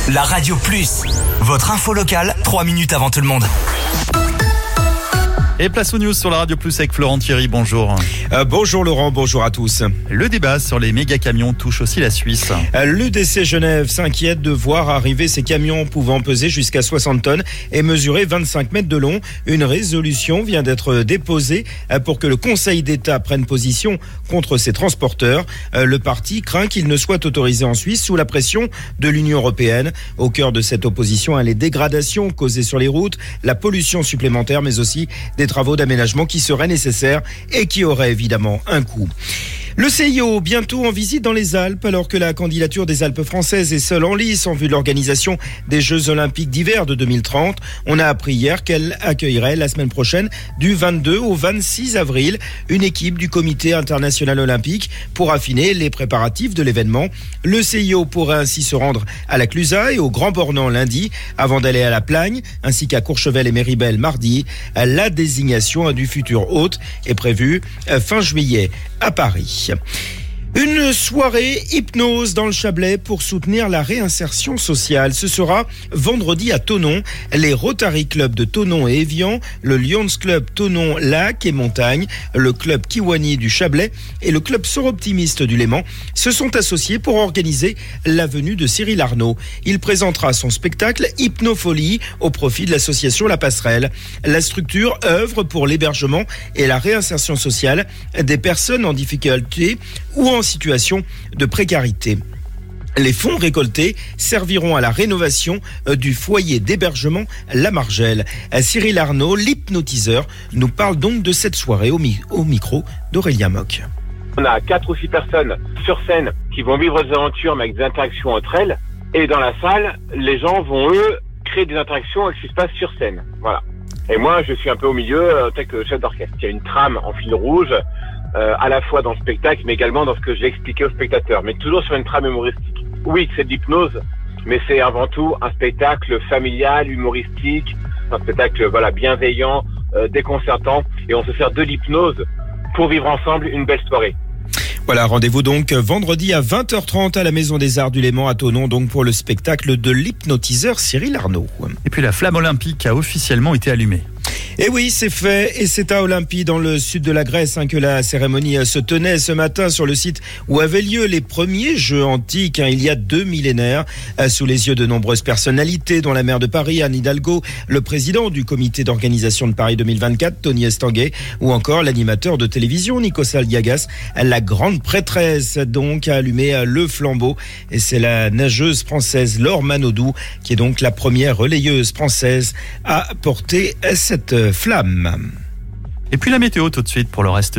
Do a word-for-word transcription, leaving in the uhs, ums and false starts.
La Radio Plus, votre info locale, trois minutes avant tout le monde. Et place aux news sur la Radio Plus avec Florent Thierry, bonjour. Euh, bonjour Laurent, bonjour à tous. Le débat sur les méga-camions touche aussi la Suisse. Euh, L'U D C Genève s'inquiète de voir arriver ces camions pouvant peser jusqu'à soixante tonnes et mesurer vingt-cinq mètres de long. Une résolution vient d'être déposée pour que le Conseil d'État prenne position contre ces transporteurs. Euh, le parti craint qu'ils ne soient autorisés en Suisse sous la pression de l'Union européenne. Au cœur de cette opposition, les dégradations causées sur les routes, la pollution supplémentaire, mais aussi des travaux d'aménagement qui seraient nécessaires et qui auraient évidemment un coût. Le C I O, bientôt en visite dans les Alpes, alors que la candidature des Alpes françaises est seule en lice en vue de l'organisation des Jeux Olympiques d'hiver de deux mille trente. On a appris hier qu'elle accueillerait la semaine prochaine, du vingt-deux au vingt-six avril, une équipe du Comité international olympique pour affiner les préparatifs de l'événement. Le C I O pourrait ainsi se rendre à la Clusaz et au Grand Bornand lundi, avant d'aller à la Plagne, ainsi qu'à Courchevel et Méribel mardi. La désignation du futur hôte est prévue fin juillet à Paris. Une soirée hypnose dans le Chablais pour soutenir la réinsertion sociale. Ce sera vendredi à Thonon. Les Rotary Club de Thonon et Évian, le Lions Club Thonon Lac et Montagne, le Club Kiwani du Chablais et le Club Soroptimiste du Léman se sont associés pour organiser la venue de Cyril Arnaud. Il présentera son spectacle Hypnofolie au profit de l'association La Passerelle. La structure œuvre pour l'hébergement et la réinsertion sociale des personnes en difficulté ou en situation de précarité. Les fonds récoltés serviront à la rénovation du foyer d'hébergement La Margelle. Cyril Arnaud, l'hypnotiseur, nous parle donc de cette soirée au, mi- au micro d'Aurélien Moc. On a quatre ou six personnes sur scène qui vont vivre des aventures mais avec des interactions entre elles. Et dans la salle, les gens vont, eux, créer des interactions avec ce qui se passe sur scène. Voilà. Et moi, je suis un peu au milieu, en tant que chef d'orchestre. Il y a une trame en fil rouge, Euh, à la fois dans le spectacle, mais également dans ce que j'ai expliqué aux spectateurs, mais toujours sur une trame humoristique. Oui, c'est de l'hypnose, mais c'est avant tout un spectacle familial, humoristique, un spectacle voilà bienveillant, euh, déconcertant, et on se sert de l'hypnose pour vivre ensemble une belle soirée. Voilà, rendez-vous donc vendredi à vingt heures trente à la Maison des Arts du Léman à Thonon, donc pour le spectacle de l'hypnotiseur Cyril Arnaud. Et puis la flamme olympique a officiellement été allumée. Et oui, c'est fait, et c'est à Olympie, dans le sud de la Grèce, hein, que la cérémonie se tenait ce matin sur le site où avaient lieu les premiers Jeux antiques, hein, il y a deux millénaires, euh, sous les yeux de nombreuses personnalités, dont la maire de Paris, Anne Hidalgo, le président du comité d'organisation de Paris deux mille vingt-quatre, Tony Estanguet, ou encore l'animateur de télévision, Nikos Aliagas. La grande prêtresse, donc, a allumé le flambeau, et c'est la nageuse française Laure Manodou, qui est donc la première relayeuse française à porter cette flamme. Et puis la météo tout de suite pour le reste